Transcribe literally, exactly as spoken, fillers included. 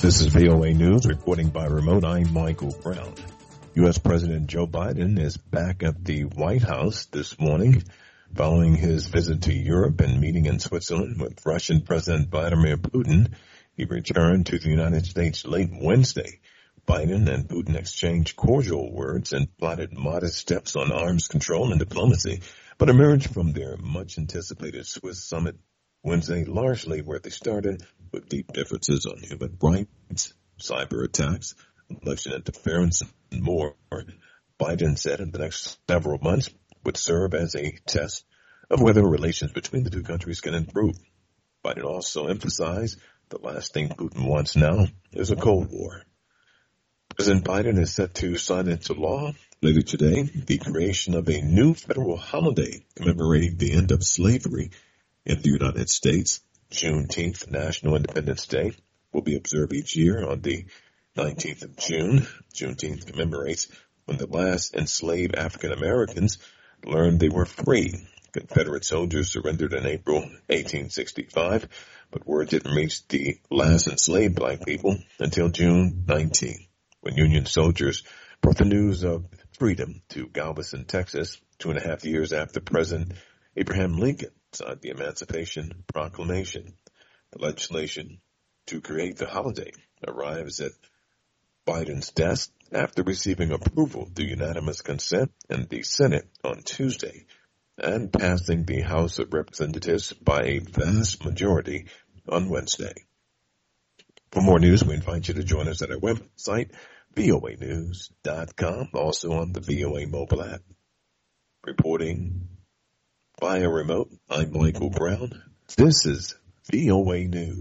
This is V O A News, reporting by remote. I'm Michael Brown. U S. President Joe Biden is back at the White House this morning following his visit to Europe and meeting in Switzerland with Russian President Vladimir Putin. He returned to the United States late Wednesday. Biden and Putin exchanged cordial words and plotted modest steps on arms control and diplomacy, but emerged from their much-anticipated Swiss summit Wednesday largely where they started, with deep differences on human rights, cyber attacks, election interference, and more. Biden said in the next several months would serve as a test of whether relations between the two countries can improve. Biden also emphasized the last thing Putin wants now is a Cold War. President Biden is set to sign into law later today the creation of a new federal holiday commemorating the end of slavery in the United States. Juneteenth, National Independence Day, will be observed each year on the nineteenth of June. Juneteenth commemorates when the last enslaved African Americans learned they were free. Confederate soldiers surrendered in April eighteen sixty-five, but word didn't reach the last enslaved black people until June nineteenth, when Union soldiers brought the news of freedom to Galveston, Texas, two and a half years after President Abraham Lincoln signed the Emancipation Proclamation. The legislation to create the holiday arrives at Biden's desk after receiving approval through unanimous consent in the Senate on Tuesday and passing the House of Representatives by a vast majority on Wednesday. For more news, we invite you to join us at our website, V O A news dot com, also on the V O A mobile app. Reporting via remote, I'm Michael Brown. This is V O A News.